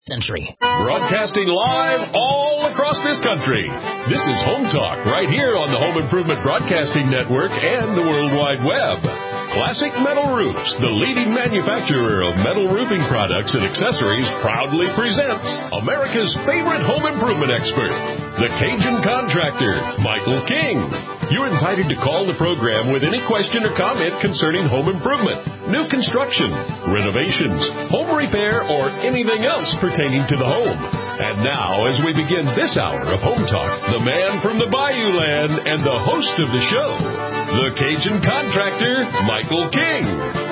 century. Broadcasting live all across this country. This is Home Talk right here on the Home Improvement Broadcasting Network and the World Wide Web. Classic Metal Roofs, the leading manufacturer of metal roofing products and accessories, proudly presents America's favorite home improvement expert, the Cajun Contractor, Michael King. You're invited to call the program with any question or comment concerning home improvement, new construction, renovations, home repair, or anything else pertaining to the home. And now, as we begin this hour of Home Talk, the man from the Bayou Land and the host of the show, the Cajun Contractor, Michael King.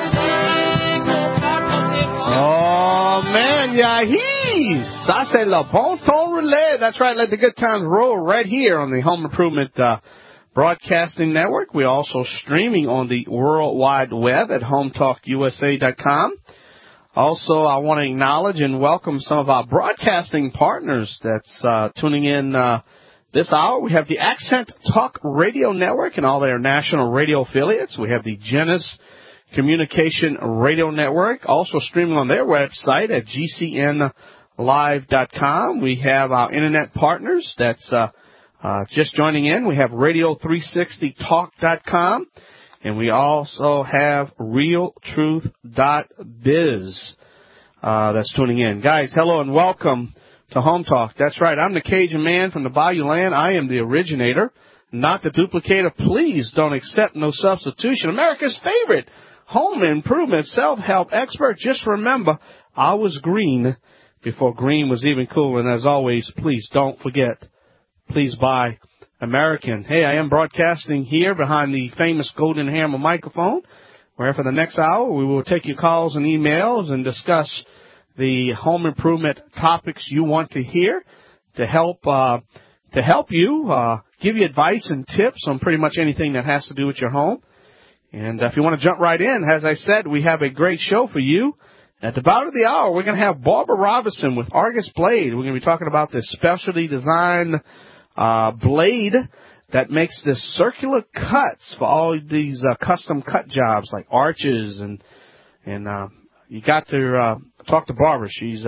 Oh, man, yahi! Ça, c'est le bon ton relais. That's right, let the good times roll right here on the Home Improvement Broadcasting Network. We're also streaming on the World Wide Web at HomeTalkUSA.com. Also, I want to acknowledge and welcome some of our broadcasting partners that's tuning in this hour. We have the Accent Talk Radio Network and all their national radio affiliates. We have the Genesis Communication Radio Network, also streaming on their website at gcnlive.com. We have our internet partners that's just joining in. We have Radio360Talk.com. And we also have RealTruth.biz that's tuning in. Guys, hello and welcome to Home Talk. That's right. I'm the Cajun man from the Bayou Land. I am the originator, not the duplicator. Please don't accept no substitution. America's favorite home improvement self-help expert. Just remember, I was green before green was even cool. And as always, please don't forget, please buy American. Hey, I am broadcasting here behind the famous Golden Hammer microphone, where for the next hour we will take your calls and emails and discuss the home improvement topics you want to hear to help you, give you advice and tips on pretty much anything that has to do with your home. And if you want to jump right in, as I said, we have a great show for you. At the bottom of the hour, we're going to have Barbara Robinson with Argus Blade. We're going to be talking about this specialty design blade that makes the circular cuts for all these custom cut jobs like arches and you got to talk to Barbara. She's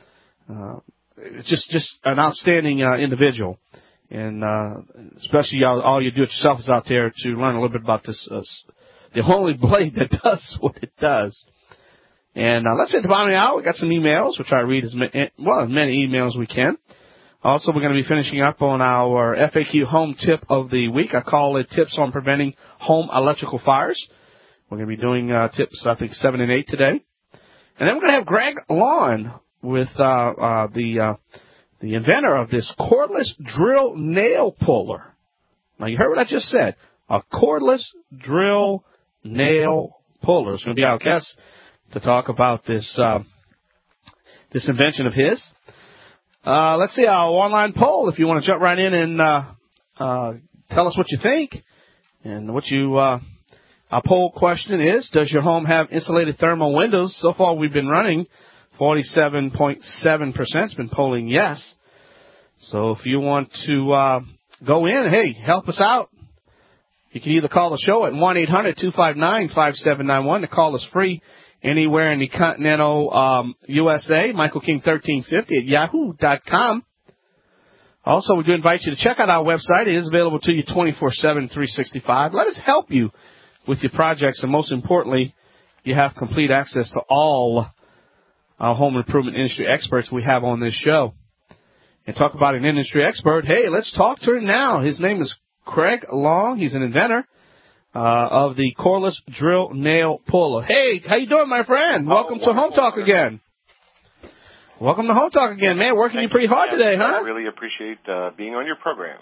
just an outstanding individual, and especially all you do-it-yourself is out there to learn a little bit about this the only blade that does what it does. And let's say at the bottom of the hour we got some emails. We'll try to read as many emails as we can. Also, we're going to be finishing up on our FAQ home tip of the week. I call it Tips on Preventing Home Electrical Fires. We're going to be doing tips, I think, 7 and 8 today. And then we're going to have Greg Lawn with the inventor of this cordless drill nail puller. Now, you heard what I just said. A cordless drill nail puller. It's going to be our guest to talk about this invention of his. Let's see our online poll. If you want to jump right in and tell us what you think, and what our poll question is: does your home have insulated thermal windows? So far, we've been running 47.7%. It's been polling yes. So if you want to go in, hey, help us out. You can either call the show at 1-800-259-5791. The call is free. Anywhere in the continental USA, Michael King 1350 at yahoo.com. Also, we do invite you to check out our website. It is available to you 24/7, 365. Let us help you with your projects, and most importantly, you have complete access to all our home improvement industry experts we have on this show. And talk about an industry expert. Hey, let's talk to him now. His name is Craig Long. He's an inventor of the cordless drill nail puller. Hey, how you doing, my friend? Welcome to Home Talk again. Welcome to Home Talk again, man. Working you pretty hard today, huh? I really appreciate being on your program.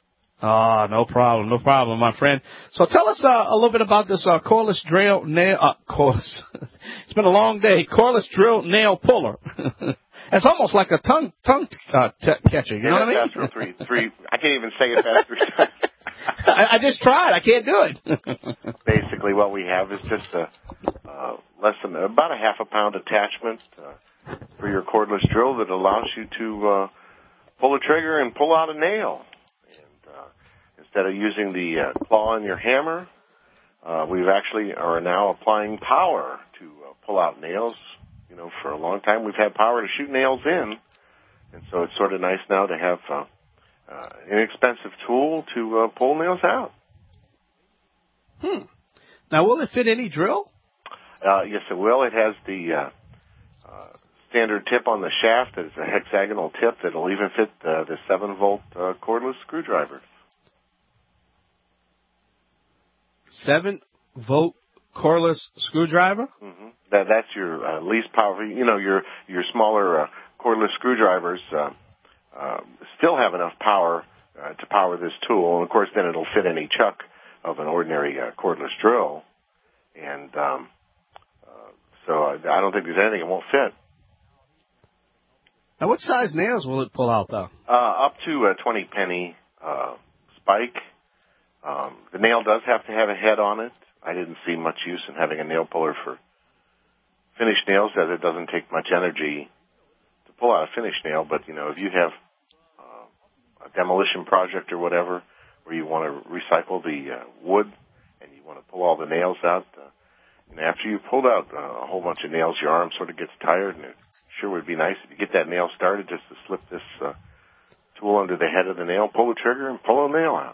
No problem, my friend. So tell us a little bit about this cordless drill nail. Cordless. It's been a long day. Cordless drill nail puller. It's almost like a tongue catcher. You know what I mean? Three. I can't even say it faster. I just tried. I can't do it. Basically, what we have is just about a half a pound attachment for your cordless drill that allows you to pull the trigger and pull out a nail. And instead of using the claw on your hammer, we actually are now applying power to pull out nails for a long time we've had power to shoot nails in, and so it's sort of nice now to have an inexpensive tool to pull nails out. Now, will it fit any drill? Yes, it will. It has the standard tip on the shaft. It's a hexagonal tip that'll even fit the 7-volt cordless screwdriver. 7-volt cordless screwdriver? Mm-hmm. That's your least powerful. Your smaller cordless screwdrivers still have enough power to power this tool, and of course, then it'll fit any chuck of an ordinary cordless drill. And so I don't think there's anything it won't fit. Now, what size nails will it pull out, though? Up to a 20-penny spike. The nail does have to have a head on it. I didn't see much use in having a nail puller for finished nails, as it doesn't take much energy to pull out a finished nail. But, if you have a demolition project or whatever where you want to recycle the wood and you want to pull all the nails out, after you've pulled out a whole bunch of nails, your arm sort of gets tired, and it sure would be nice if you get that nail started just to slip this tool under the head of the nail, pull the trigger, and pull a nail out.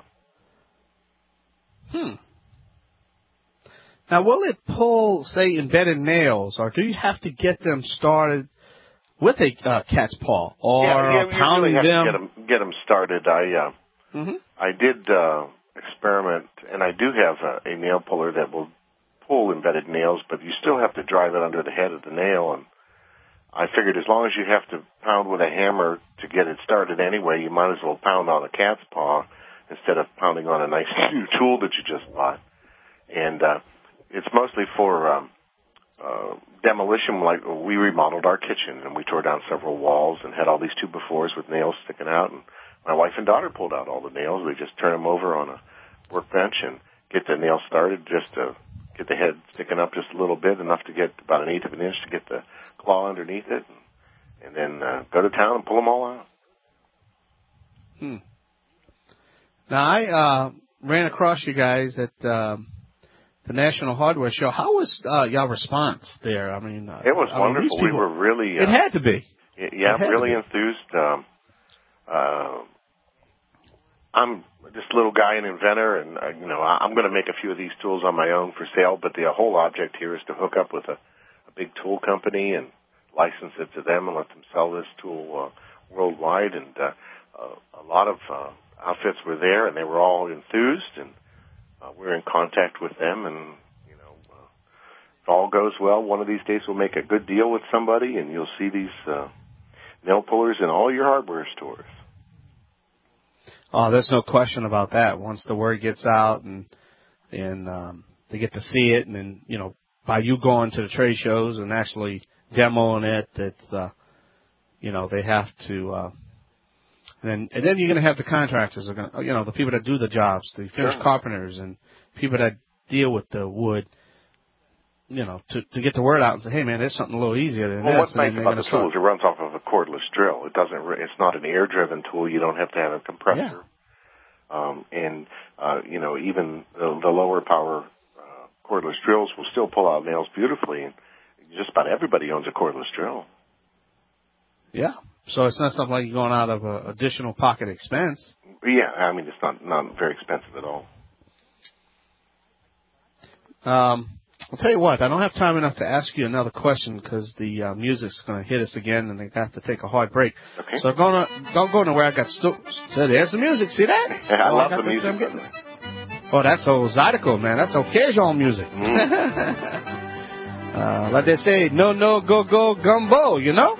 Now, will it pull, say, embedded nails, or do you have to get them started with a cat's paw, or pounding you really have them? To get them started. I did experiment, and I do have a nail puller that will pull embedded nails, but you still have to drive it under the head of the nail. And I figured as long as you have to pound with a hammer to get it started anyway, you might as well pound on a cat's paw instead of pounding on a nice new tool that you just bought. And it's mostly for demolition. Like we remodeled our kitchen, and we tore down several walls and had all these 2x4s with nails sticking out. And my wife and daughter pulled out all the nails. We just turn them over on a workbench and get the nail started, just to get the head sticking up just a little bit, enough to get about 1/8 of an inch to get the claw underneath it, and then go to town and pull them all out. Now, I ran across you guys at the National Hardware Show. How was your response there? I mean, it was wonderful. We were really... it had to be. Really enthused. I'm just a little guy, an inventor, and I'm going to make a few of these tools on my own for sale. But the whole object here is to hook up with a big tool company and license it to them and let them sell this tool worldwide. And a lot of outfits were there, and they were all enthused. And we're in contact with them. And if all goes well, one of these days we'll make a good deal with somebody, and you'll see these nail pullers in all your hardware stores. Oh, there's no question about that. Once the word gets out and they get to see it, and then, by you going to the trade shows and actually demoing it, that, they have to, and then you're going to have the contractors, the people that do the jobs, the finished carpenters and people that deal with the wood, to get the word out and say, hey, man, there's something a little easier than this. What's nice about the tool is it runs off of a cordless drill. It's not an air-driven tool. You don't have to have a compressor. Even the lower power cordless drills will still pull out nails beautifully. And just about everybody owns a cordless drill. Yeah. So it's not something like you're going out of additional pocket expense. Yeah, I mean, it's not very expensive at all. I'll tell you what, I don't have time enough to ask you another question because the music's going to hit us again, and they have to take a hard break. Okay. So don't go nowhere. I got so there's the music. See that? I love the music. Oh, that's so zydeco, man. That's occasional music. Like they say, no, go, gumbo,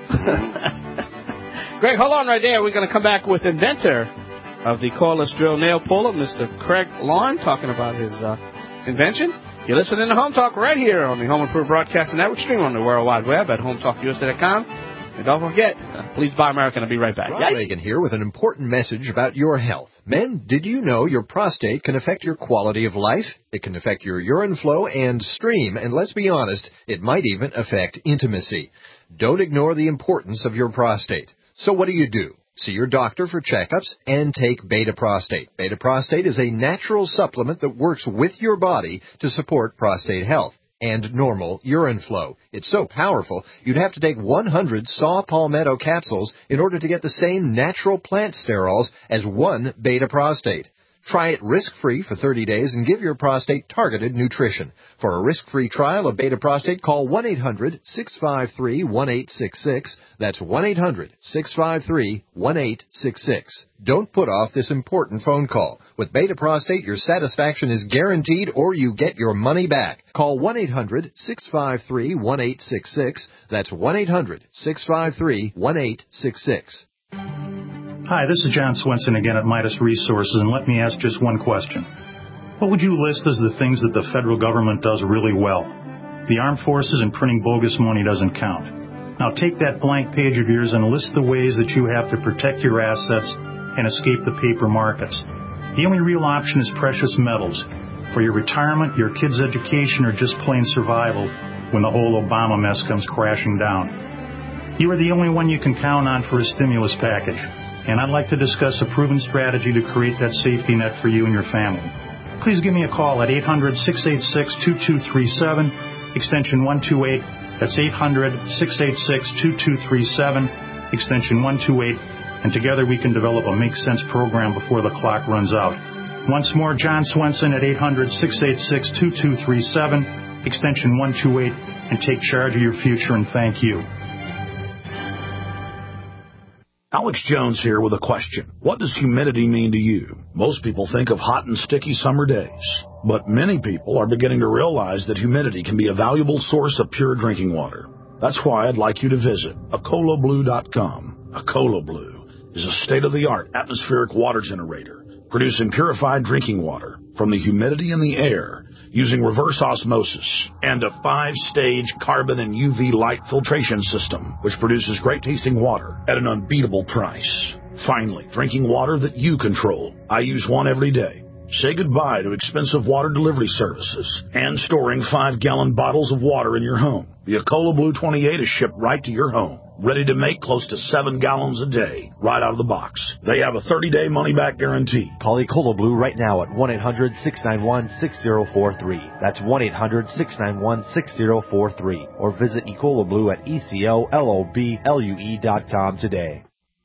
Greg, hold on right there. We're going to come back with inventor of the cordless drill nail puller, Mr. Craig Lawn, talking about his invention. You're listening to Home Talk right here on the Home Improvement Broadcasting Network, stream on the World Wide Web at HomeTalkUSA.com. And don't forget, please buy American. I'll be right back. Ron Reagan here with an important message about your health. Men, did you know your prostate can affect your quality of life? It can affect your urine flow and stream, and let's be honest, it might even affect intimacy. Don't ignore the importance of your prostate. So what do? See your doctor for checkups and take Beta Prostate. Beta Prostate is a natural supplement that works with your body to support prostate health. and normal urine flow. It's so powerful, you'd have to take 100 saw palmetto capsules in order to get the same natural plant sterols as one Beta Prostate. Try it risk-free for 30 days and give your prostate targeted nutrition. For a risk-free trial of Beta Prostate, call 1-800-653-1866. That's 1-800-653-1866. Don't put off this important phone call. With Beta Prostate, your satisfaction is guaranteed or you get your money back. Call 1-800-653-1866. That's 1-800-653-1866. Hi, this is John Swenson again at Midas Resources, and let me ask just one question. What would you list as the things that the federal government does really well? The armed forces and printing bogus money doesn't count. Now take that blank page of yours and list the ways that you have to protect your assets and escape the paper markets. The only real option is precious metals for your retirement, your kids' education, or just plain survival when the whole Obama mess comes crashing down. You are the only one you can count on for a stimulus package. And I'd like to discuss a proven strategy to create that safety net for you and your family. Please give me a call at 800-686-2237, extension 128. That's 800-686-2237, extension 128. And together we can develop a Make Sense program before the clock runs out. Once more, John Swenson at 800-686-2237, extension 128, and take charge of your future, and thank you. Alex Jones here with a question. What does humidity mean to you? Most people think of hot and sticky summer days, but many people are beginning to realize that humidity can be a valuable source of pure drinking water. That's why I'd like you to visit AcolaBlue.com. AcolaBlue is a state-of-the-art atmospheric water generator producing purified drinking water from the humidity in the air using reverse osmosis and a 5-stage carbon and UV light filtration system, which produces great-tasting water at an unbeatable price. Finally, drinking water that you control. I use one every day. Say goodbye to expensive water delivery services and storing 5-gallon bottles of water in your home. The Acola Blue 28 is shipped right to your home, ready to make close to 7 gallons a day, right out of the box. They have a 30-day money-back guarantee. Call Ecola Blue right now at 1-800-691-6043. That's 1-800-691-6043. Or visit Ecola Blue at ECOLOBLUE.com today.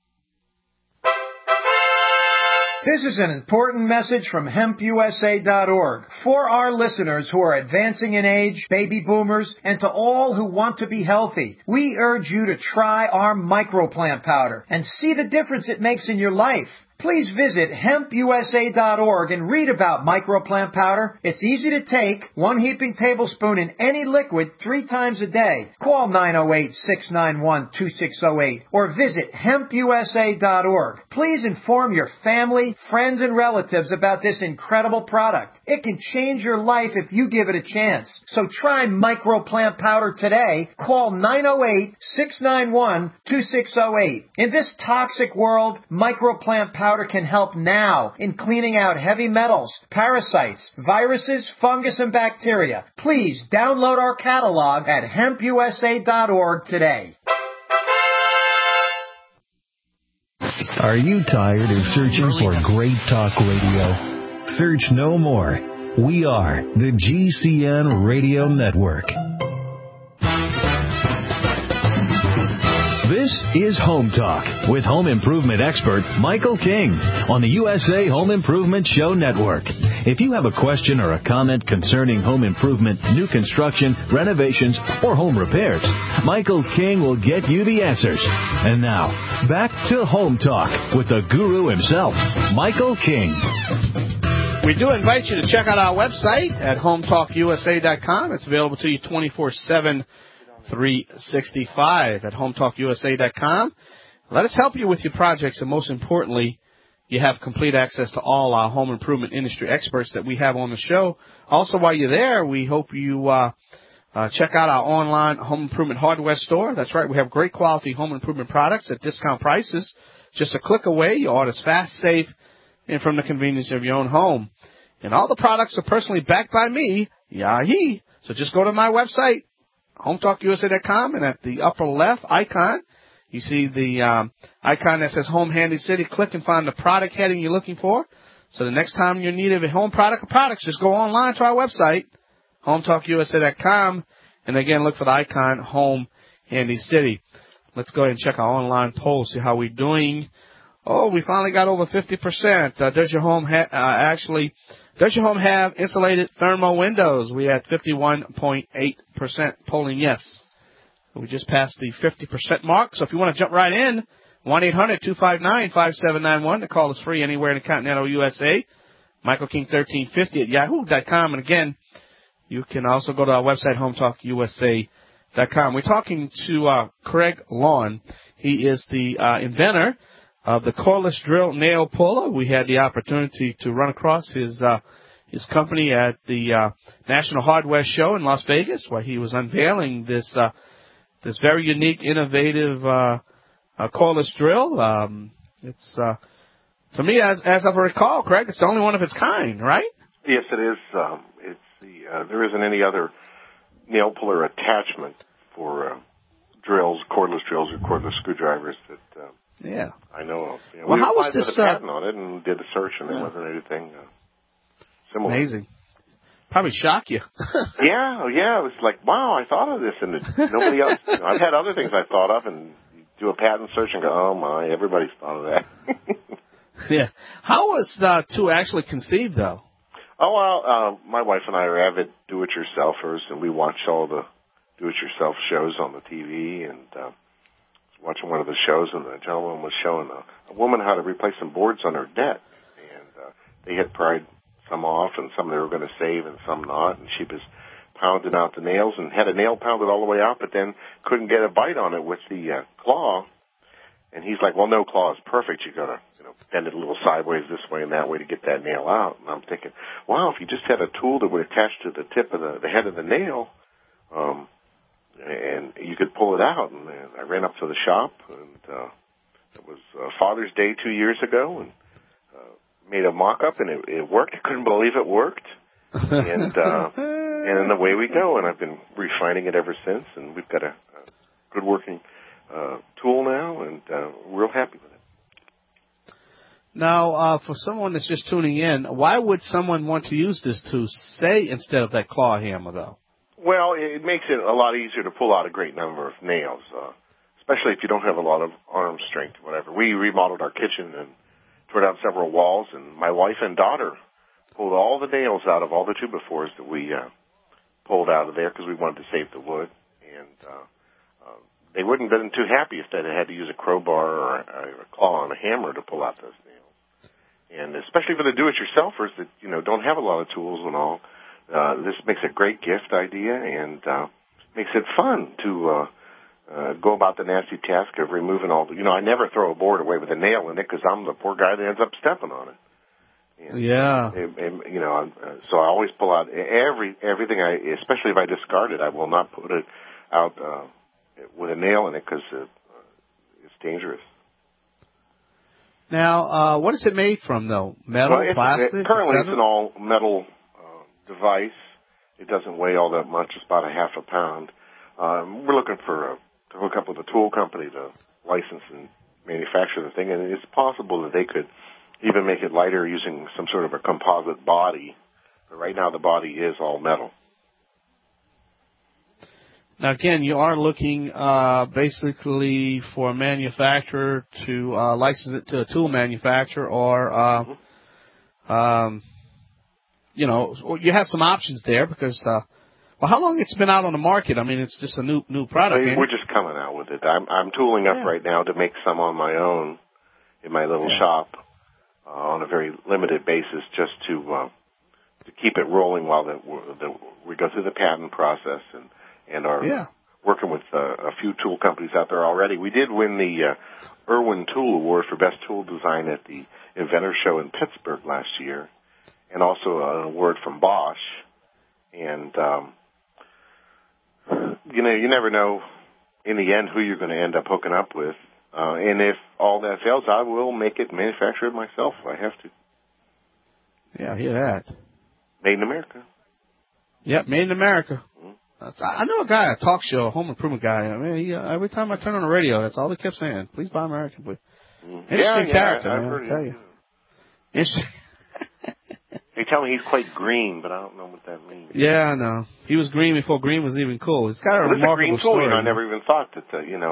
This is an important message from HempUSA.org for our listeners who are advancing in age, baby boomers, and to all who want to be healthy. We urge you to try our microplant powder and see the difference it makes in your life. Please visit HempUSA.org and read about microplant powder. It's easy to take, 1 heaping tablespoon in any liquid 3 times a day. Call 908-691-2608 or visit HempUSA.org. Please inform your family, friends, and relatives about this incredible product. It can change your life if you give it a chance. So try microplant powder today. Call 908-691-2608. In this toxic world, microplant powder can help now in cleaning out heavy metals, parasites, viruses, fungus, and bacteria. Please download our catalog at HempUSA.org today. Are you tired of searching for great talk radio? Search no more. We are the GCN Radio Network. This is Home Talk with home improvement expert Michael King on the USA Home Improvement Show Network. If you have a question or a comment concerning home improvement, new construction, renovations, or home repairs, Michael King will get you the answers. And now, back to Home Talk with the guru himself, Michael King. We do invite you to check out our website at HomeTalkUSA.com. It's available to you 24/7. 365 at HomeTalkUSA.com. Let us help you with your projects, and most importantly, you have complete access to all our home improvement industry experts that we have on the show. Also, while you're there, we hope you check out our online home improvement hardware store. That's right, we have great quality home improvement products at discount prices. Just a click away, your order's fast, safe, and from the convenience of your own home. And all the products are personally backed by me, Yahi. So just go to my website, HomeTalkUSA.com, and at the upper left icon, you see the icon that says Home Handy City. Click and find the product heading you're looking for. So the next time you're in need of a home product or products, just go online to our website, HometalkUSA.com. And again, look for the icon, Home Handy City. Let's go ahead and check our online poll, see how we're doing. Oh, we finally got over 50%. Does your home have insulated thermal windows? We had 51.8% polling yes. We just passed the 50% mark. So if you want to jump right in, 1-800-259-5791. The call is free anywhere in the continental USA. Michael King 1350 at yahoo.com. And again, you can also go to our website, HometalkUSA.com. We're talking to Craig Lawn. He is the inventor of the cordless drill nail puller. We had the opportunity to run across his company at the National Hardware Show in Las Vegas, where he was unveiling this very unique, innovative cordless drill. It's to me, as I recall, Craig, it's the only one of its kind, right? Yes, it is. There isn't any other nail puller attachment for drills, cordless drills, or cordless screwdrivers that I know of. Well, how was this? this? We applied for the patent on it and did a search, and there wasn't anything similar. Amazing. Probably shock you. Yeah. It was like, wow, I thought of this, and nobody else. I've had other things I thought of, and you do a patent search and go, oh my, everybody's thought of that. Yeah. How was the tool actually conceived, though? Oh, well, my wife and I are avid do-it-yourselfers, and we watch all the do-it-yourself shows on the TV, and watching one of the shows, and the gentleman was showing a woman how to replace some boards on her deck, and they had pried some off, and some they were going to save, and some not, and she was pounding out the nails, and had a nail pounded all the way out, but then couldn't get a bite on it with the claw, and he's like, well, no claw is perfect, you got to bend it a little sideways this way and that way to get that nail out, and I'm thinking, wow, if you just had a tool that would attach to the tip of the head of the nail, and you could pull it out. And I ran up to the shop, and it was Father's Day 2 years ago, and made a mock-up, and it worked. I couldn't believe it worked. And then away we go, and I've been refining it ever since, and we've got a good working tool now, and we're real happy with it. Now, for someone that's just tuning in, why would someone want to use this tool, say, instead of that claw hammer, though? Well, it makes it a lot easier to pull out a great number of nails, especially if you don't have a lot of arm strength or whatever. We remodeled our kitchen and tore down several walls, and my wife and daughter pulled all the nails out of all the 2x4s that we pulled out of there because we wanted to save the wood. And they wouldn't have been too happy if they had to use a crowbar or a claw and a hammer to pull out those nails. And especially for the do-it-yourselfers that, don't have a lot of tools and all, this makes a great gift idea and makes it fun to go about the nasty task of removing all the, I never throw a board away with a nail in it because I'm the poor guy that ends up stepping on it. And, so I always pull out everything, especially if I discard it, I will not put it out with a nail in it because it's dangerous. Now, what is it made from, though? Metal, plastic? Currently, it's an all-metal device. It doesn't weigh all that much. It's about a half a pound. We're looking to hook up with a tool company to license and manufacture the thing, and it's possible that they could even make it lighter using some sort of a composite body. But right now, the body is all metal. Now, again, you are looking basically for a manufacturer to license it to a tool manufacturer, or you have some options there because, how long it's been out on the market? I mean, it's just a new product. We're just coming out with it. I'm tooling up right now to make some on my own in my little shop on a very limited basis, just to keep it rolling while we go through the patent process and are working with a few tool companies out there already. We did win the Irwin Tool Award for Best Tool Design at the Inventor Show in Pittsburgh last year, and also an award from Bosch. And, you never know in the end who you're going to end up hooking up with. And if all that fails, I will make it manufactured myself if I have to. Yeah, I hear that. Made in America. Yep, made in America. Mm-hmm. I know a guy, a talk show, a home improvement guy. I mean, every time I turn on the radio, that's all he kept saying. Please buy American, please. Interesting character, man, I'll tell you. They tell me he's quite green, but I don't know what that means. Yeah, I know. He was green before green was even cool. It's got a remarkable green story. I never even thought that,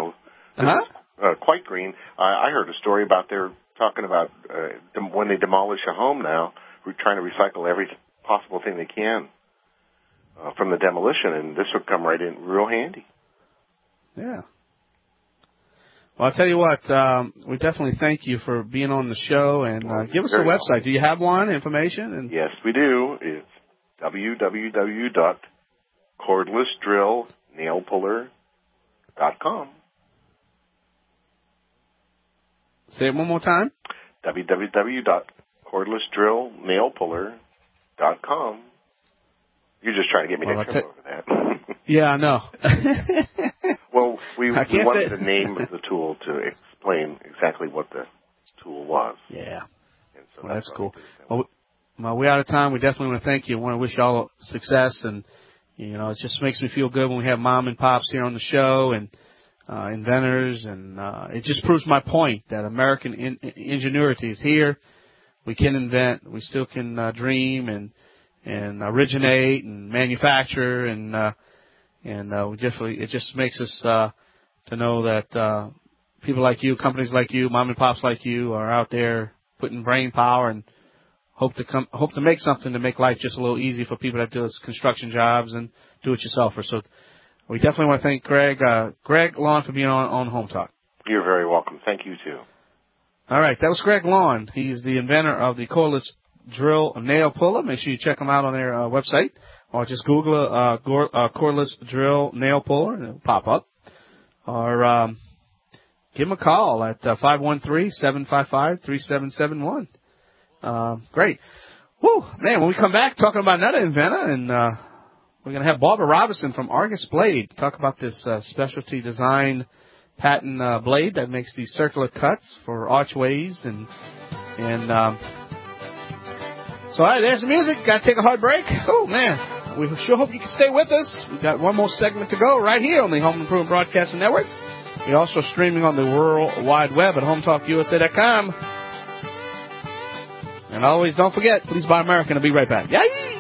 quite green. I heard a story about they're talking about when they demolish a home now, we're trying to recycle every possible thing they can from the demolition, and this would come right in real handy. Yeah. Well, I'll tell you what, we definitely thank you for being on the show, and give us a website. Do you have one, information? Yes, we do. It's www.cordlessdrillnailpuller.com. Say it one more time. www.cordlessdrillnailpuller.com. You're just trying to get me to trip over that. Yeah, I know. Well, we wanted the name of the tool to explain exactly what the tool was. Yeah. So that's cool. Well, we're out of time. We definitely want to thank you. I want to wish you all success. And, it just makes me feel good when we have mom and pops here on the show and inventors. And it just proves my point that American ingenuity is here. We can invent. We still can dream and originate and manufacture, and it just makes us to know that people like you, companies like you, mom and pops like you are out there putting brain power and hope to make something to make life just a little easier for people that do construction jobs and do-it-yourselfers. So we definitely want to thank Greg Lawn for being on Home Talk. You're very welcome. Thank you too. All right, that was Greg Lawn. He's the inventor of the cordless drill nail puller. Make sure you check them out on their website, or just Google cordless drill nail puller and it'll pop up. Or give them a call at 513-755-3771. Great. Woo, man, when we come back, talking about another inventor, and we're going to have Barbara Robinson from Argus Blade talk about this specialty design patent blade that makes these circular cuts for archways and so, all right, there's the music. Got to take a hard break. Oh, man. We sure hope you can stay with us. We've got one more segment to go right here on the Home Improvement Broadcasting Network. We're also streaming on the World Wide Web at HometalkUSA.com. And always don't forget, please buy American. I'll be right back. Yay!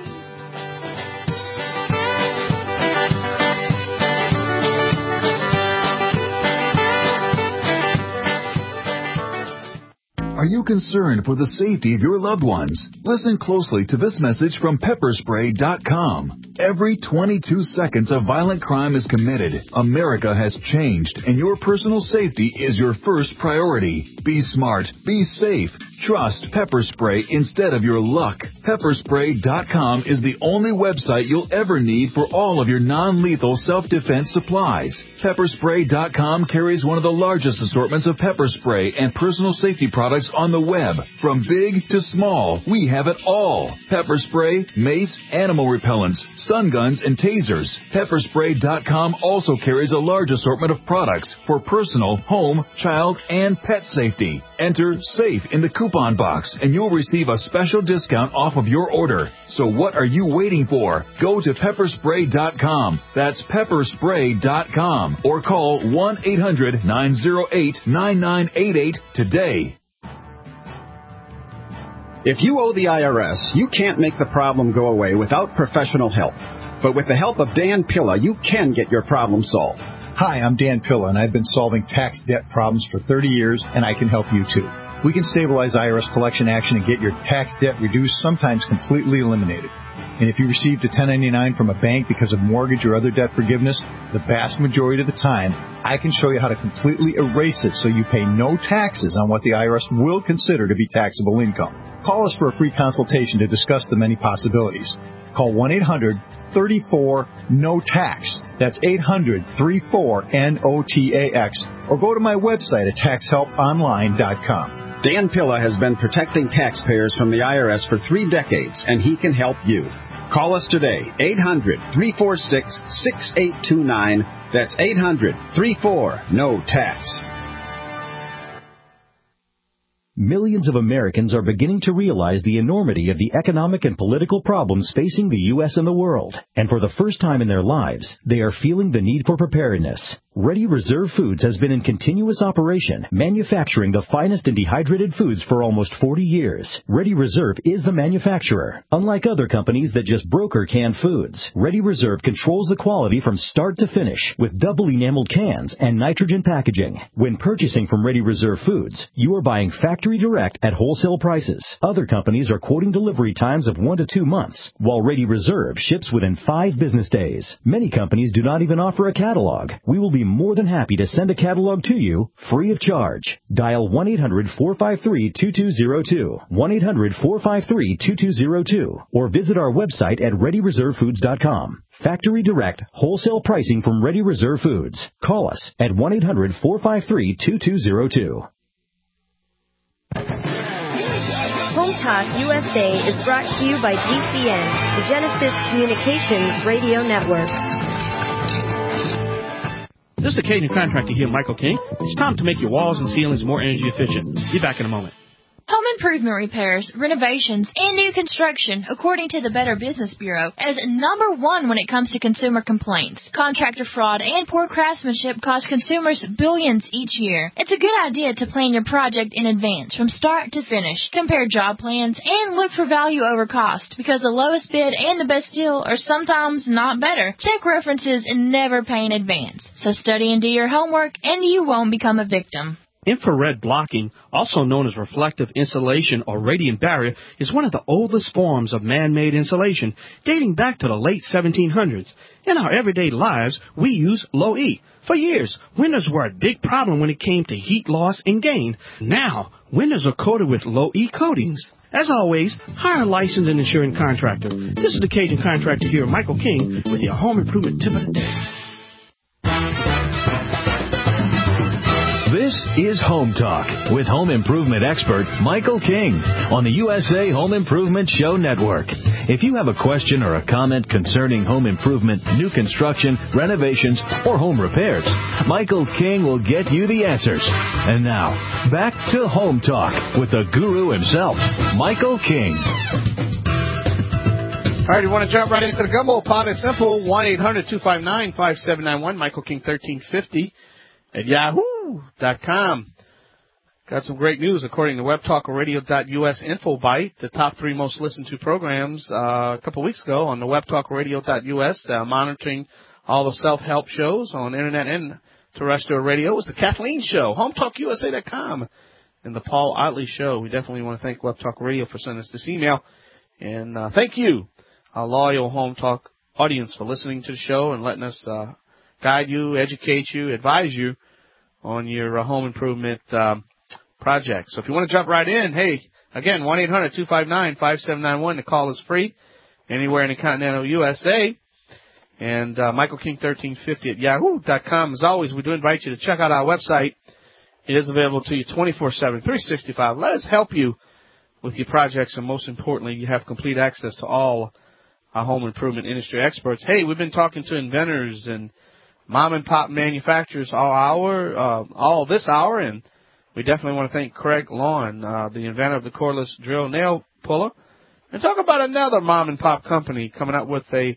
Are you concerned for the safety of your loved ones? Listen closely to this message from pepperspray.com. Every 22 seconds a violent crime is committed. America has changed, and your personal safety is your first priority. Be smart. Be safe. Trust Pepper Spray instead of your luck. Pepperspray.com is the only website you'll ever need for all of your non-lethal self-defense supplies. Pepperspray.com carries one of the largest assortments of pepper spray and personal safety products on the web. From big to small, we have it all. Pepper spray, mace, animal repellents, stun guns, and tasers. Pepperspray.com also carries a large assortment of products for personal, home, child, and pet safety. Enter SAFE in the coupon box, and you'll receive a special discount off of your order. So what are you waiting for? Go to pepperspray.com. That's pepperspray.com. Or call 1-800-908-9988 today. If you owe the IRS, you can't make the problem go away without professional help. But with the help of Dan Pilla, you can get your problem solved. Hi, I'm Dan Pilla, and I've been solving tax debt problems for 30 years, and I can help you too. We can stabilize IRS collection action and get your tax debt reduced, sometimes completely eliminated. And if you received a 1099 from a bank because of mortgage or other debt forgiveness, the vast majority of the time, I can show you how to completely erase it so you pay no taxes on what the IRS will consider to be taxable income. Call us for a free consultation to discuss the many possibilities. Call 1-800-34-NO-TAX. That's 800-34-NOTAX. Or go to my website at taxhelponline.com. Dan Pilla has been protecting taxpayers from the IRS for 3 decades, and he can help you. Call us today, 800-346-6829. That's 800-34-NO-TAX. Millions of Americans are beginning to realize the enormity of the economic and political problems facing the U.S. and the world. And for the first time in their lives, they are feeling the need for preparedness. Ready Reserve Foods has been in continuous operation, manufacturing the finest in dehydrated foods for almost 40 years. Ready Reserve is the manufacturer. Unlike other companies that just broker canned foods, Ready Reserve controls the quality from start to finish with double enameled cans and nitrogen packaging. When purchasing from Ready Reserve Foods, you are buying factory direct at wholesale prices. Other companies are quoting delivery times of 1 to 2 months, while Ready Reserve ships within 5 business days. Many companies do not even offer a catalog. We will be more than happy to send a catalog to you free of charge. Dial 1-800-453-2202, 1-800-453-2202, or visit our website at ReadyReserveFoods.com. Factory direct, wholesale pricing from Ready Reserve Foods. Call us at 1-800-453-2202. Home Talk USA is brought to you by GCN, the Genesis Communications Radio Network. This is the Cajun Contractor here, Michael King. It's time to make your walls and ceilings more energy efficient. Be back in a moment. Home improvement repairs, renovations, and new construction, according to the Better Business Bureau, is number one when it comes to consumer complaints. Contractor fraud and poor craftsmanship cost consumers billions each year. It's a good idea to plan your project in advance, from start to finish. Compare job plans and look for value over cost, because the lowest bid and the best deal are sometimes not better. Check references and never pay in advance. So study and do your homework, and you won't become a victim. Infrared blocking, also known as reflective insulation or radiant barrier, is one of the oldest forms of man-made insulation, dating back to the late 1700s. In our everyday lives, we use low E. For years, windows were a big problem when it came to heat loss and gain. Now, windows are coated with low E coatings. As always, hire a licensed and insured contractor. This is the Cajun Contractor here, Michael King, with your home improvement tip of the day. This is Home Talk with home improvement expert Michael King on the USA Home Improvement Show Network. If you have a question or a comment concerning home improvement, new construction, renovations, or home repairs, Michael King will get you the answers. And now, back to Home Talk with the guru himself, Michael King. All right, you want to jump right into the gumbo pot? It's simple. 1-800-259-5791, Michael King 1350 at yahoo.com. Got some great news according to WebTalkRadio.us InfoBite, the top 3 most listened to programs a couple weeks ago on the WebTalkRadio.us, monitoring all the self-help shows on internet and terrestrial radio. It was the Kathleen Show, HomeTalkUSA.com, and the Paul Otley Show. We definitely want to thank WebTalk Radio for sending us this email. And thank you, our loyal Home Talk audience, for listening to the show and letting us guide you, educate you, advise you on your home improvement project. So if you want to jump right in, hey, again, 1-800-259-5791. The call is free anywhere in the continental USA. And Michael King 1350 at yahoo.com. As always, we do invite you to check out our website. It is available to you 24/7, 365. Let us help you with your projects, and most importantly, you have complete access to all our home improvement industry experts. Hey, we've been talking to inventors and mom-and-pop manufacturers all this hour, and we definitely want to thank Craig Lawn, the inventor of the cordless drill nail puller, and talk about another mom-and-pop company coming up with a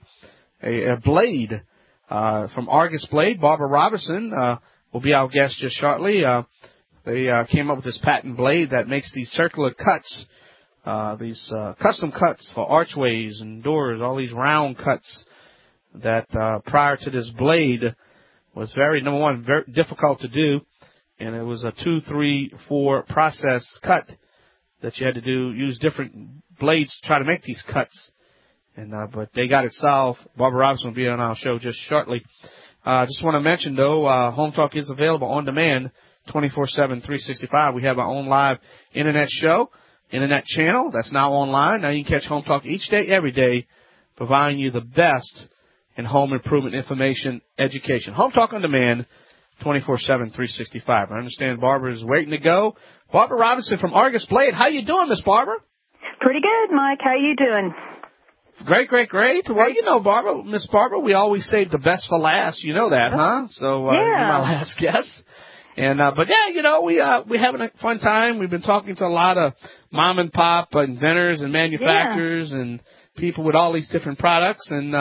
blade from Argus Blade. Barbara Robinson will be our guest just shortly. They came up with this patent blade that makes these circular cuts, these custom cuts for archways and doors, all these round cuts that prior to this blade was very difficult to do, and it was a 2, 3, 4 process cut that you had to do, use different blades to try to make these cuts. And but they got it solved. Barbara Robinson will be on our show just shortly. Just want to mention, though, Home Talk is available on demand 24/7, 365. We have our own live internet show, internet channel that's now online. Now you can catch Home Talk each day, every day, providing you the best in home improvement information, education. Home Talk on demand 24/7, 365. I understand Barbara is waiting to go. Barbara Robinson from Argus Blade. How you doing, Miss Barbara? Pretty good, Mike. How you doing? Great. Well, you know, Barbara, Miss Barbara, we always save the best for last. You know that, huh? So you're my last guest. And but yeah, you know, we're having a fun time. We've been talking to a lot of mom and pop inventors and manufacturers and people with all these different products. And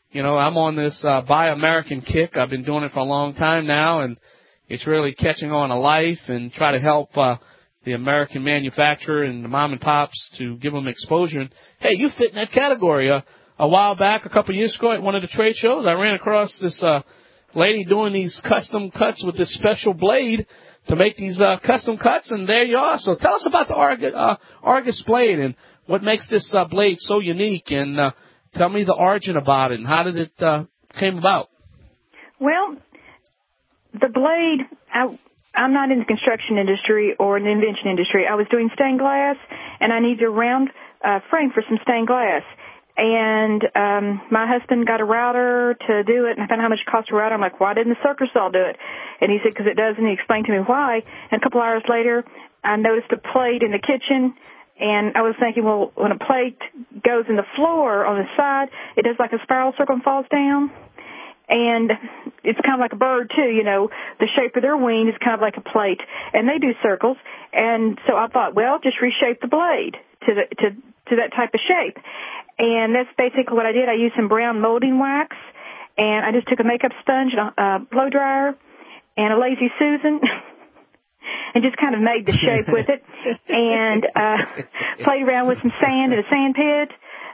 You know, I'm on this Buy American kick. I've been doing it for a long time now, and it's really catching on a life and try to help the American manufacturer and the mom and pops to give them exposure. And, hey, you fit in that category. A while back, a couple of years ago at one of the trade shows, I ran across this lady doing these custom cuts with this special blade to make these custom cuts, and there you are. So tell us about the Argus blade and what makes this blade so unique, and tell me the origin about it and how did it came about. Well, the blade, I'm not in the construction industry or the invention industry. I was doing stained glass, and I needed a round frame for some stained glass. And my husband got a router to do it, and I found out how much it cost a router. I'm like, why didn't the circuit saw do it? And he said, because it does, and he explained to me why. And a couple hours later, I noticed a plate in the kitchen, and I was thinking, well, when a plate goes in the floor on the side, it does like a spiral circle and falls down. And it's kind of like a bird, too, you know. The shape of their wing is kind of like a plate, and they do circles. And so I thought, well, just reshape the blade to that type of shape. And that's basically what I did. I used some brown molding wax, and I just took a makeup sponge and a blow dryer and a Lazy Susan and just kind of made the shape with it and played around with some sand in a sand pit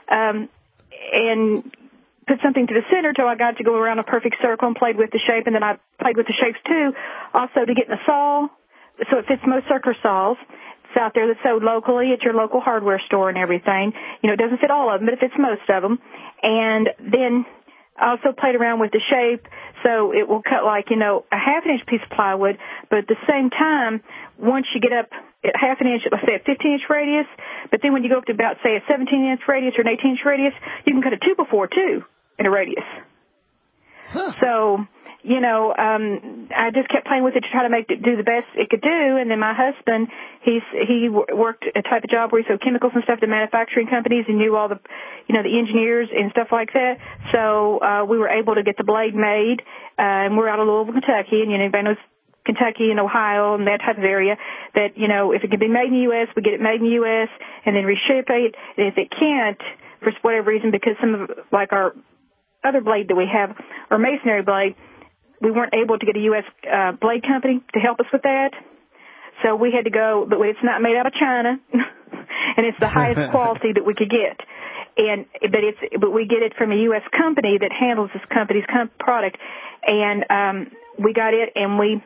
and put something to the center till I got to go around a perfect circle and played with the shape. And then I played with the shapes, too, also to get in the saw so it fits most circular saws. Out there that's sold locally at your local hardware store and everything. You know, it doesn't fit all of them, but it fits most of them. And then I also played around with the shape so it will cut like, you know, a half-an-inch piece of plywood, but at the same time, once you get up at half an inch, let's say a 15-inch radius, but then when you go up to about, say, a 17-inch radius or an 18-inch radius, you can cut a 2x4, too, in a radius. Huh. So, you know, I just kept playing with it to try to make it do the best it could do. And then my husband, he worked a type of job where he sold chemicals and stuff to manufacturing companies and knew all the, you know, the engineers and stuff like that. So we were able to get the blade made, and we're out of Louisville, Kentucky, and, you know, everybody knows Kentucky and Ohio and that type of area, that, you know, if it can be made in the U.S., we get it made in the U.S. and then reship it. And if it can't, for whatever reason, because some of, like our other blade that we have, our masonry blade, we weren't able to get a U.S. blade company to help us with that. So we had to go, but it's not made out of China, and it's the highest quality that we could get. But we get it from a U.S. company that handles this company's product. And we got it, and we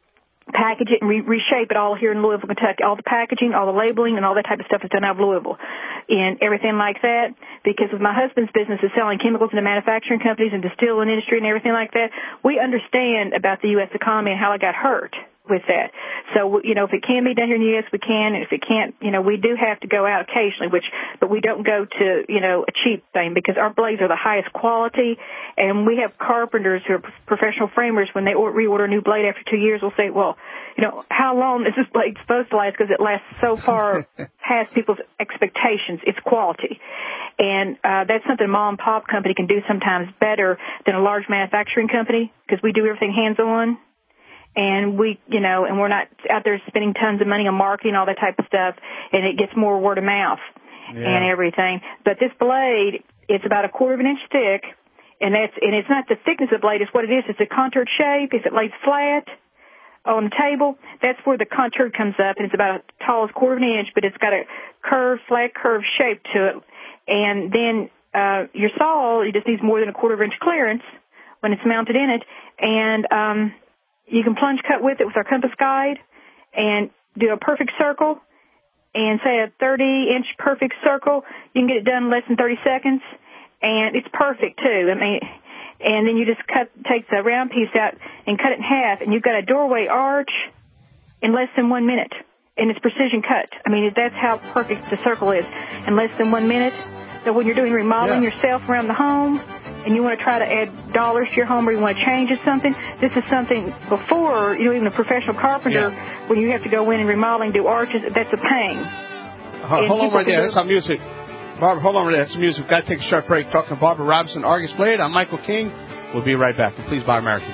package it and reshape it all here in Louisville, Kentucky. All the packaging, all the labeling, and all that type of stuff is done out of Louisville. And everything like that, because of my husband's business is selling chemicals into manufacturing companies and distilling industry and everything like that, we understand about the U.S. economy and how it got hurt with that. So, you know, if it can be done here in the U.S., we can. And if it can't, you know, we do have to go out occasionally, but we don't go to, you know, a cheap thing because our blades are the highest quality. And we have carpenters who are professional framers. When they reorder a new blade after 2 years, will say, well, you know, how long is this blade supposed to last? Because it lasts so far past people's expectations. It's quality. And that's something a mom and pop company can do sometimes better than a large manufacturing company because we do everything hands-on. And we, you know, and we're not out there spending tons of money on marketing, all that type of stuff, and it gets more word of mouth and everything. But this blade, it's about 1/4 inch thick, and it's not the thickness of the blade, it's what it is. It's a contoured shape. If it lays flat on the table, that's where the contour comes up, and it's about as tall as 1/4 inch, but it's got a flat curved shape to it. And then your saw, it just needs more than 1/4 inch clearance when it's mounted in it, and you can plunge cut with it with our compass guide and do a perfect circle and say a 30-inch perfect circle. You can get it done in less than 30 seconds, and it's perfect, too. I mean, and then you just take the round piece out and cut it in half, and you've got a doorway arch in less than 1 minute, and it's precision cut. I mean, that's how perfect the circle is, in less than 1 minute. So when you're doing remodeling yourself around the home, and you want to try to add dollars to your home or you want to change it something, this is something before, you know, even a professional carpenter, when you have to go in and remodeling, do arches, that's a pain. Hold on right there. That's some music. Barbara, hold on right there. That's some music. We've got to take a short break. Talking to Barbara Robinson, Argus Blade. I'm Michael King. We'll be right back. And please buy American.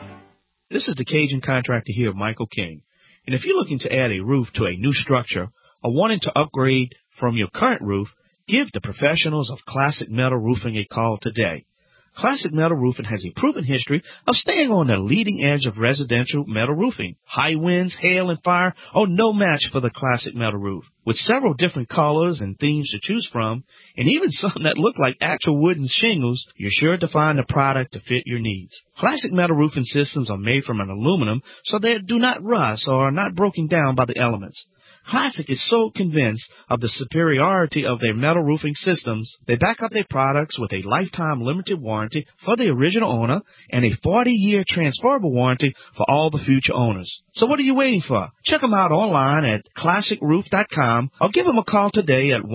This is the Cajun Contractor here, Michael King. And if you're looking to add a roof to a new structure or wanting to upgrade from your current roof, give the professionals of Classic Metal Roofing a call today. Classic Metal Roofing has a proven history of staying on the leading edge of residential metal roofing. High winds, hail, and fire are no match for the Classic Metal Roof. With several different colors and themes to choose from, and even some that look like actual wooden shingles, you're sure to find a product to fit your needs. Classic Metal Roofing systems are made from an aluminum, so they do not rust or are not broken down by the elements. Classic is so convinced of the superiority of their metal roofing systems, they back up their products with a lifetime limited warranty for the original owner and a 40-year transferable warranty for all the future owners. So what are you waiting for? Check them out online at classicroof.com or give them a call today at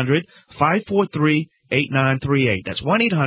1-800-543-8938. That's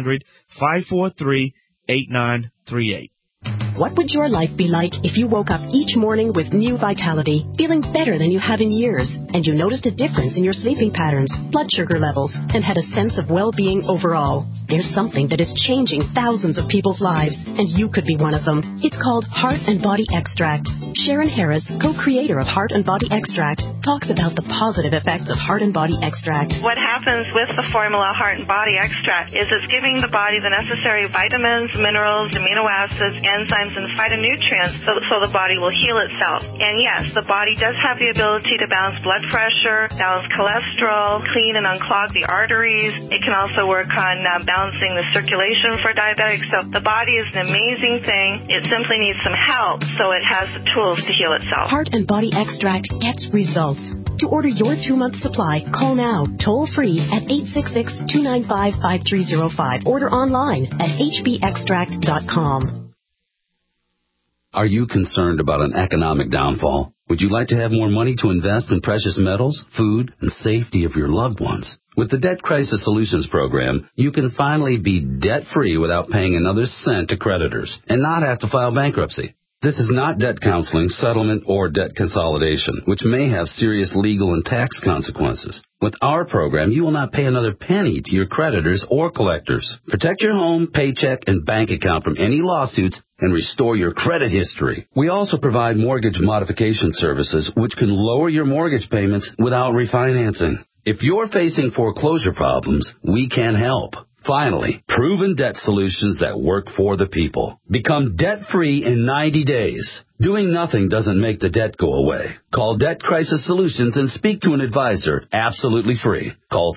1-800-543-8938. What would your life be like if you woke up each morning with new vitality, feeling better than you have in years, and you noticed a difference in your sleeping patterns, blood sugar levels, and had a sense of well-being overall? There's something that is changing thousands of people's lives, and you could be one of them. It's called Heart and Body Extract. Sharon Harris, co-creator of Heart and Body Extract, talks about the positive effects of Heart and Body Extract. What happens with the formula Heart and Body Extract is it's giving the body the necessary vitamins, minerals, amino acids, enzymes, and phytonutrients so the body will heal itself. And yes, the body does have the ability to balance blood pressure, balance cholesterol, clean and unclog the arteries. It can also work on balancing the circulation for diabetics. So the body is an amazing thing. It simply needs some help so it has the tools to heal itself. Heart and Body Extract gets results. To order your 2-month supply, call now, toll-free at 866-295-5305. Order online at hbextract.com. Are you concerned about an economic downfall? Would you like to have more money to invest in precious metals, food, and safety of your loved ones? With the Debt Crisis Solutions Program, you can finally be debt-free without paying another cent to creditors and not have to file bankruptcy. This is not debt counseling, settlement, or debt consolidation, which may have serious legal and tax consequences. With our program, you will not pay another penny to your creditors or collectors. Protect your home, paycheck, and bank account from any lawsuits and restore your credit history. We also provide mortgage modification services, which can lower your mortgage payments without refinancing. If you're facing foreclosure problems, we can help. Finally, proven debt solutions that work for the people. Become debt-free in 90 days. Doing nothing doesn't make the debt go away. Call Debt Crisis Solutions and speak to an advisor absolutely free. Call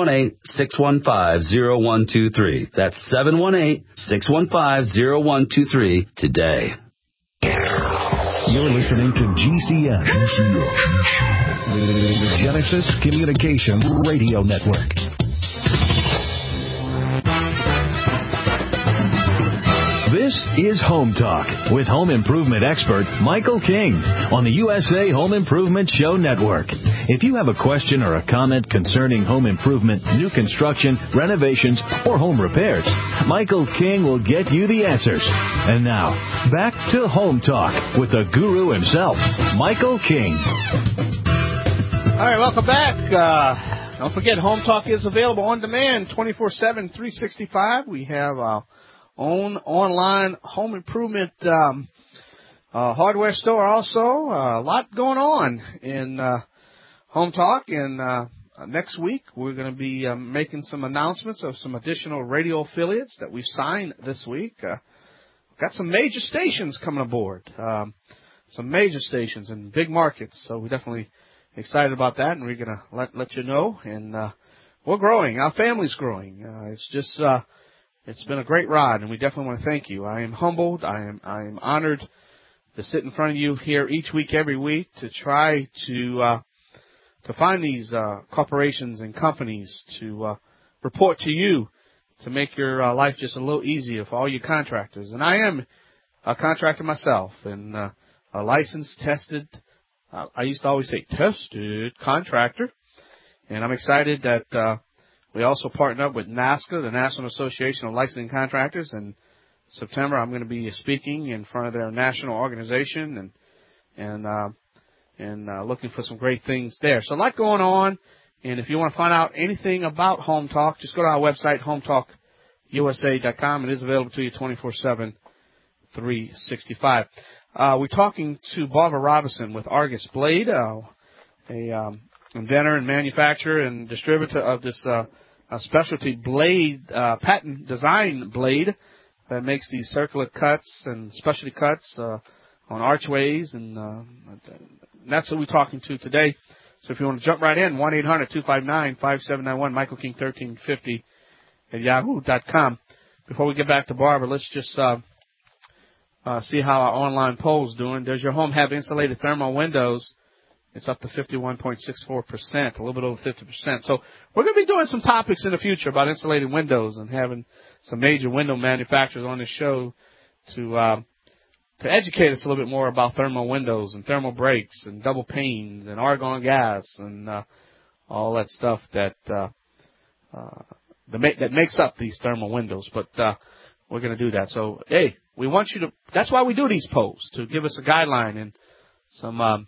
718-615-0123. That's 718-615-0123 today. You're listening to GCN, the Genesis Communications Radio Network. This is Home Talk with home improvement expert Michael King on the USA Home Improvement Show Network. If you have a question or a comment concerning home improvement, new construction, renovations, or home repairs, Michael King will get you the answers. And now, back to Home Talk with the guru himself, Michael King. All right, welcome back. Don't forget, Home Talk is available on demand 24/7, 365. We have own online home improvement hardware store also. A lot going on in Home Talk. And next week, we're going to be making some announcements of some additional radio affiliates that we've signed this week. Got some major stations coming aboard, some major stations in big markets. So we're definitely excited about that, and we're going to let you know. And we're growing. Our family's growing. It's just... It's been a great ride, and we definitely want to thank you. I am humbled. I am honored to sit in front of you here each week, every week, to try to find these corporations and companies to report to you to make your life just a little easier for all your contractors. And I am a contractor myself, and a licensed, tested, I used to always say tested contractor. And I'm excited that we also partnered up with NASCA, the National Association of Licensing Contractors. In September, I'm going to be speaking in front of their national organization and looking for some great things there. So a lot going on. And if you want to find out anything about Home Talk, just go to our website, hometalkusa.com. It is available to you 24/7, 365. We're talking to Barbara Robinson with Argus Blade, a inventor and manufacturer and distributor of this specialty blade, patent design blade that makes these circular cuts and specialty cuts on archways, and that's who we're talking to today. So if you want to jump right in, 1-800-259-5791, Michael King 1350 at yahoo.com. Before we get back to Barbara, let's just see how our online poll's doing. Does your home have insulated thermal windows? It's up to 51.64%, a little bit over 50%. So we're going to be doing some topics in the future about insulated windows and having some major window manufacturers on the show to educate us a little bit more about thermal windows and thermal breaks and double panes and argon gas and all that stuff that makes up these thermal windows. But we're going to do that. So, hey, we want you to – that's why we do these polls, to give us a guideline and some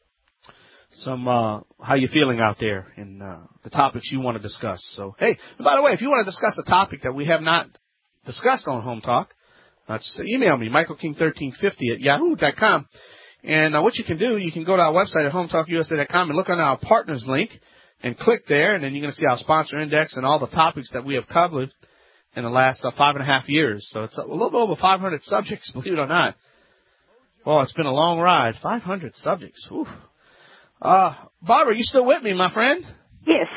how you feeling out there and the topics you want to discuss. So, hey, by the way, if you want to discuss a topic that we have not discussed on Home Talk, just email me, michaelking1350 at yahoo.com. And what you can do, you can go to our website at hometalkusa.com and look on our partners link and click there, and then you're going to see our sponsor index and all the topics that we have covered in the last 5.5 years. So it's a little bit over 500 subjects, believe it or not. Well, it's been a long ride. 500 subjects. Whew. Barbara, you still with me, my friend? Yes.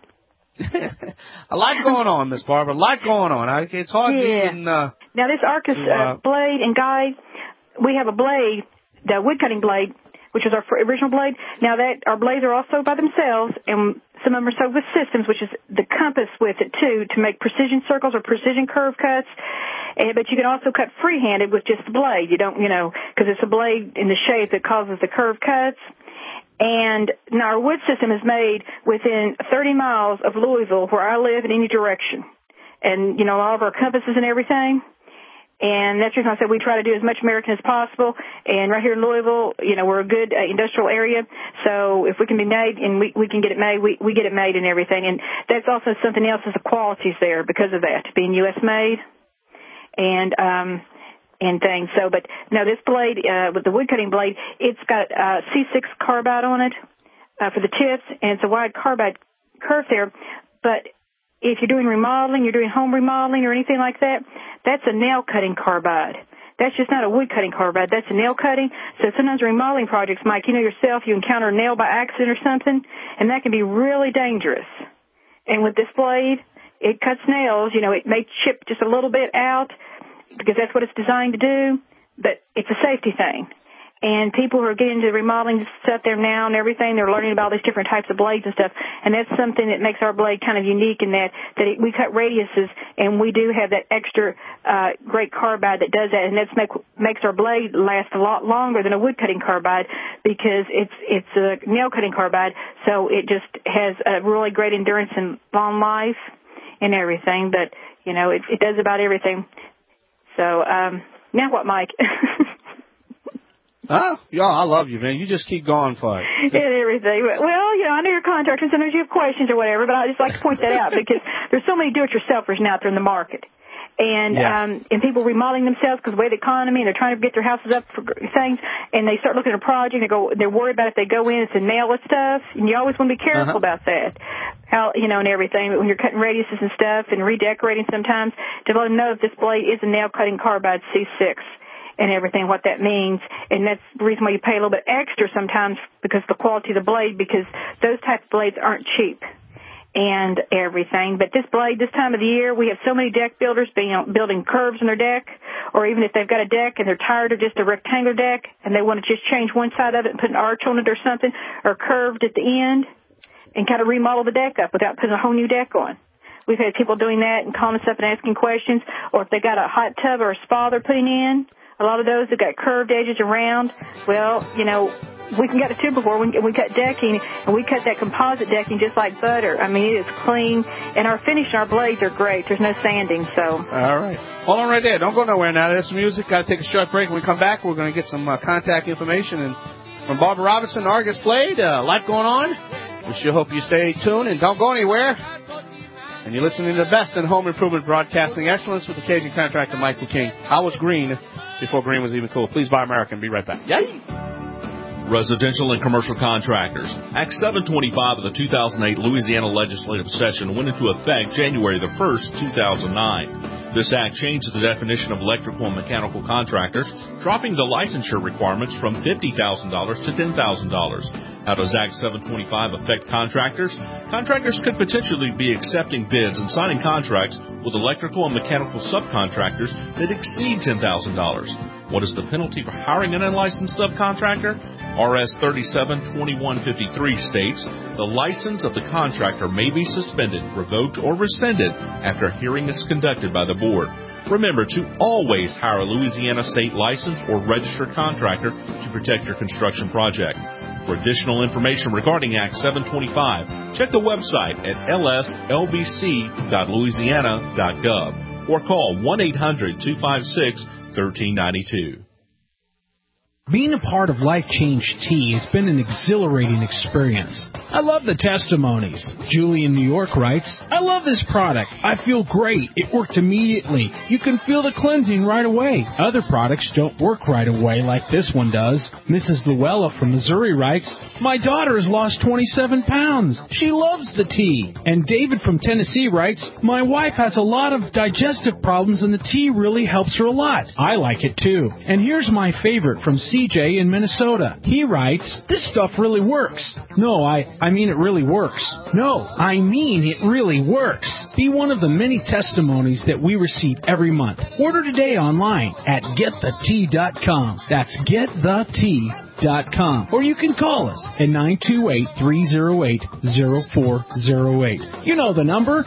A lot going on, Miss Barbara. A lot going on. It's hard to even... now, this Arcus blade and guide, we have a blade, the wood cutting blade, which is our original blade. Now, our blades are all sewed by themselves, and some of them are sewed with systems, which is the compass with it, too, to make precision circles or precision curve cuts. But you can also cut free-handed with just the blade. You don't, because it's a blade in the shape that causes the curve cuts. And now our wood system is made within 30 miles of Louisville, where I live, in any direction. And, all of our compasses and everything. And that's the reason I said we try to do as much American as possible. And right here in Louisville, we're a good industrial area. So if we can be made and we can get it made, we get it made and everything. And that's also something else, is the quality's there because of that, being U.S. made. And things. So, but no, this blade, with the wood cutting blade, it's got C6 carbide on it for the tips, and it's a wide carbide curve there. But if you're doing remodeling, you're doing home remodeling or anything like that, that's a nail cutting carbide. That's just not a wood cutting carbide. That's a nail cutting. So sometimes remodeling projects, Mike, yourself, you encounter a nail by accident or something, and that can be really dangerous. And with this blade, it cuts nails. It may chip just a little bit out, because that's what it's designed to do, but it's a safety thing. And people who are getting into remodeling stuff there now and everything, they're learning about these different types of blades and stuff, and that's something that makes our blade kind of unique in that we cut radiuses, and we do have that extra great carbide that does that, and that makes our blade last a lot longer than a wood cutting carbide, because it's a nail cutting carbide, so it just has a really great endurance and long life and everything, but, it does about everything. So, now what, Mike? Oh, I love you, man. You just keep going for it. And everything. Well, I know you're a contractor, sometimes you have questions or whatever, but I just like to point that out because there's so many do-it-yourselfers now out there in the market. And and people remodeling themselves because of the way the economy, and they're trying to get their houses up for things, and they start looking at a project, and they're worried about if they go in, it's a nail and stuff, and you always want to be careful about that. How, and everything, when you're cutting radiuses and stuff and redecorating sometimes, to let them know if this blade is a nail cutting carbide C6 and everything, what that means. And that's the reason why you pay a little bit extra sometimes, because of the quality of the blade, because those type of blades aren't cheap and everything. But this blade, this time of the year, we have so many deck builders building curves in their deck, or even if they've got a deck and they're tired of just a rectangular deck and they want to just change one side of it and put an arch on it or something, or curved at the end, and kind of remodel the deck up without putting a whole new deck on. We've had people doing that and calling us up and asking questions, or if they got a hot tub or a spa they're putting in, a lot of those have got curved edges around. Well, we can get a tube before. We cut decking, and we cut that composite decking just like butter. I mean, it is clean, and our finish and our blades are great. There's no sanding, so. All right. Hold on right there. Don't go nowhere now. There's some music. Got to take a short break. When we come back, we're going to get some contact information and from Barbara Robinson, Argus Blade. A lot going on. We sure hope you stay tuned and don't go anywhere. And you're listening to the best in home improvement broadcasting excellence with the Cajun contractor Michael King. I was green before green was even cool. Please buy American. Be right back. Yay! Residential and commercial contractors. Act 725 of the 2008 Louisiana legislative session went into effect January the 1st, 2009. This act changed the definition of electrical and mechanical contractors, dropping the licensure requirements from $50,000 to $10,000. How does Act 725 affect contractors? Contractors could potentially be accepting bids and signing contracts with electrical and mechanical subcontractors that exceed $10,000. What is the penalty for hiring an unlicensed subcontractor? RS 372153 states, the license of the contractor may be suspended, revoked, or rescinded after a hearing is conducted by the board. Remember to always hire a Louisiana state licensed or registered contractor to protect your construction project. For additional information regarding Act 725, check the website at lslbc.louisiana.gov or call 1-800-256-1392. Being a part of Life Change Tea has been an exhilarating experience. I love the testimonies. Julie in New York writes, I love this product. I feel great. It worked immediately. You can feel the cleansing right away. Other products don't work right away like this one does. Mrs. Luella from Missouri writes, my daughter has lost 27 pounds. She loves the tea. And David from Tennessee writes, my wife has a lot of digestive problems and the tea really helps her a lot. I like it too. And here's my favorite from CJ in Minnesota. He writes, this stuff really works. No, I mean it really works. No, I mean it really works. Be one of the many testimonies that we receive every month. Order today online at getthetea.com. That's getthetea.com. Or you can call us at 928-308-0408. You know the number,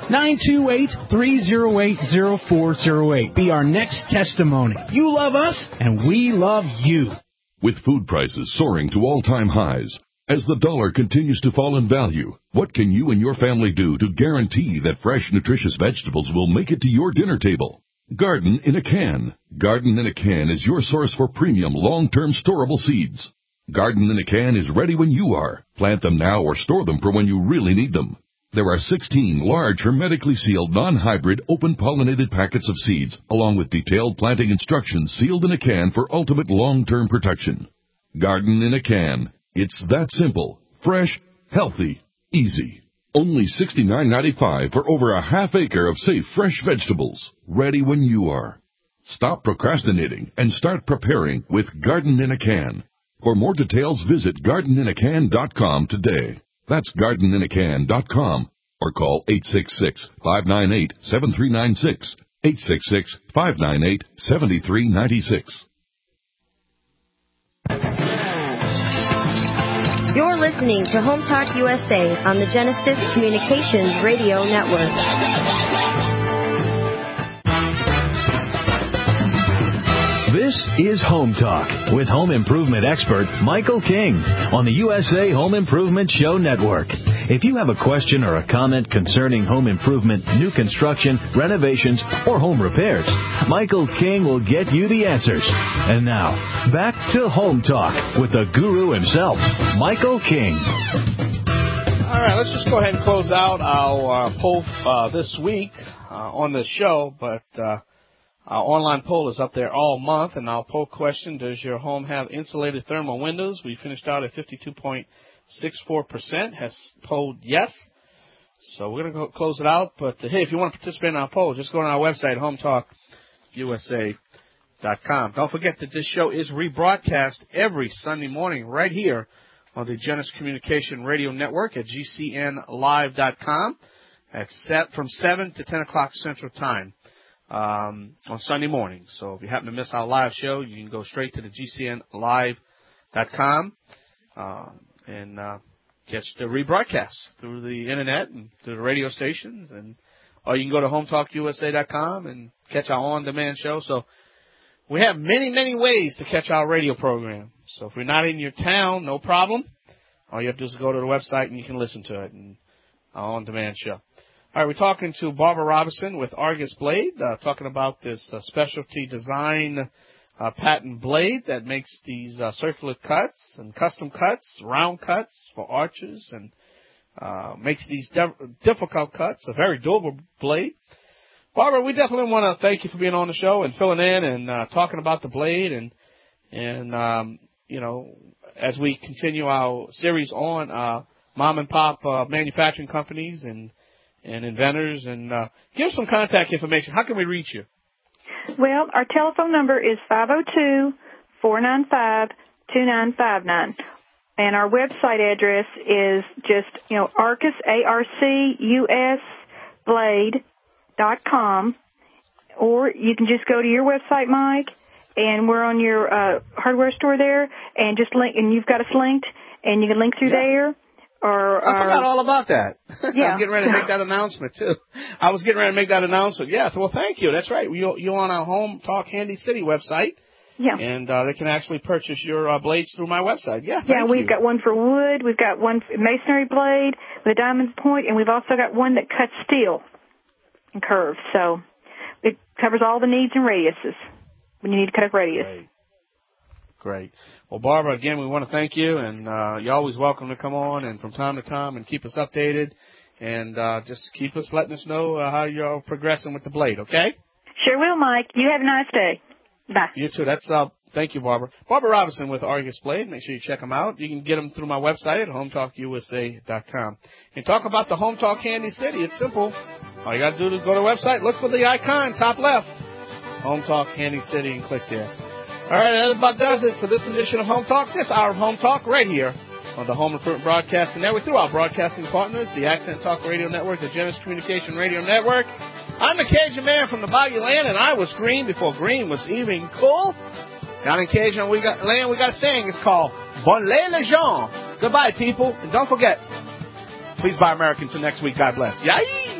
928-308-0408. Be our next testimony. You love us, and we love you. With food prices soaring to all-time highs, as the dollar continues to fall in value, what can you and your family do to guarantee that fresh, nutritious vegetables will make it to your dinner table? Garden in a Can. Garden in a Can is your source for premium, long-term storable seeds. Garden in a Can is ready when you are. Plant them now or store them for when you really need them. There are 16 large, hermetically sealed, non-hybrid, open-pollinated packets of seeds, along with detailed planting instructions sealed in a can for ultimate long-term protection. Garden in a Can. It's that simple, fresh, healthy, easy. Only $69.95 for over a half acre of safe, fresh vegetables, ready when you are. Stop procrastinating and start preparing with Garden in a Can. For more details, visit gardeninacan.com today. That's gardeninacan.com or call 866-598-7396, 866-598-7396. You're listening to Home Talk USA on the Genesis Communications Radio Network. This is Home Talk with home improvement expert Michael King on the USA Home Improvement Show Network. If you have a question or a comment concerning home improvement, new construction, renovations, or home repairs, Michael King will get you the answers. And now, back to Home Talk with the guru himself, Michael King. All right, let's just go ahead and close out our poll this week on the show, but our online poll is up there all month, and our poll question, does your home have insulated thermal windows? We finished out at 52.64% has polled yes. So we're going to close it out. But, hey, if you want to participate in our poll, just go to our website, hometalkusa.com. Don't forget that this show is rebroadcast every Sunday morning right here on the Genesis Communication Radio Network at gcnlive.com. That's set from 7 to 10 o'clock Central Time. On Sunday morning. So if you happen to miss our live show, you can go straight to the GCNlive.com and catch the rebroadcast through the internet and through the radio stations, or you can go to HometalkUSA.com and catch our on-demand show. So we have many, many ways to catch our radio program. So if we're not in your town, no problem. All you have to do is go to the website and you can listen to it and our on-demand show. All right, we're talking to Barbara Robinson with Argus Blade, talking about this specialty design patent blade that makes these circular cuts and custom cuts, round cuts for arches, and makes these difficult cuts a very doable blade. Barbara, we definitely want to thank you for being on the show and filling in and talking about the blade and as we continue our series on mom and pop manufacturing companies and inventors, and give some contact information. How can we reach you? Well, our telephone number is 502-495-2959. And our website address is just, Arcus, ARCUS, blade.com. Or you can just go to your website, Mike, and we're on your hardware store there, and just link, and you've got us linked, and you can link through there. Or I forgot all about that. Yeah. I'm getting ready to make that announcement, too. I was getting ready to make that announcement. Yeah, well, thank you. That's right. You're on our Home Talk Handy City website. Yeah. And they can actually purchase your blades through my website. Yeah, we've got one for wood. We've got one masonry blade with a diamond point, and we've also got one that cuts steel and curves. So it covers all the needs and radiuses when you need to cut a radius. Great. Well, Barbara, again, we want to thank you, and you're always welcome to come on and from time to time and keep us updated, and just keep us letting us know how you're progressing with the blade, okay? Sure will, Mike. You have a nice day. Bye. You too. Thank you, Barbara. Barbara Robinson with Argus Blade. Make sure you check them out. You can get them through my website at HomeTalkUSA.com. And talk about the Home Talk Handy City. It's simple. All you got to do is go to the website, look for the icon, top left, Home Talk Handy City, and click there. All right, that about does it for this edition of Home Talk, this hour of Home Talk right here on the Home Improvement Broadcasting Network through our broadcasting partners, the Accent Talk Radio Network, the Genesis Communication Radio Network. I'm the Cajun man from the Bayou Land, and I was green before green was even cool. Down in Cajun we got a saying. It's called Bonne les gens. Goodbye, people. And don't forget, please buy American till next week. God bless. Yay!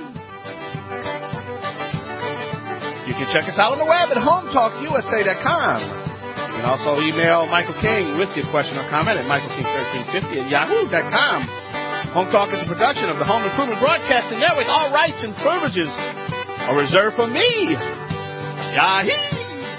You can check us out on the web at HomeTalkUSA.com. You can also email Michael King with your question or comment at MichaelKing1350 at Yahoo.com. Home Talk is a production of the Home Improvement Broadcasting Network. All rights and privileges are reserved for me. Yahoo!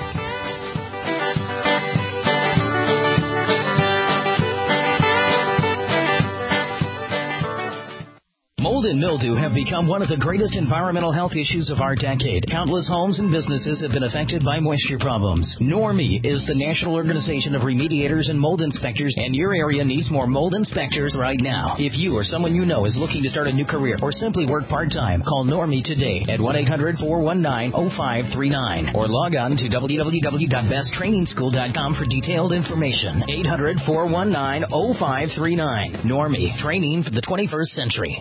Mold and mildew have become one of the greatest environmental health issues of our decade. Countless homes and businesses have been affected by moisture problems. NORMI is the National Organization of Remediators and Mold Inspectors, and your area needs more mold inspectors right now. If you or someone you know is looking to start a new career or simply work part-time, call NORMI today at 1-800-419-0539 or log on to www.besttrainingschool.com for detailed information. 800-419-0539. NORMI, training for the 21st century.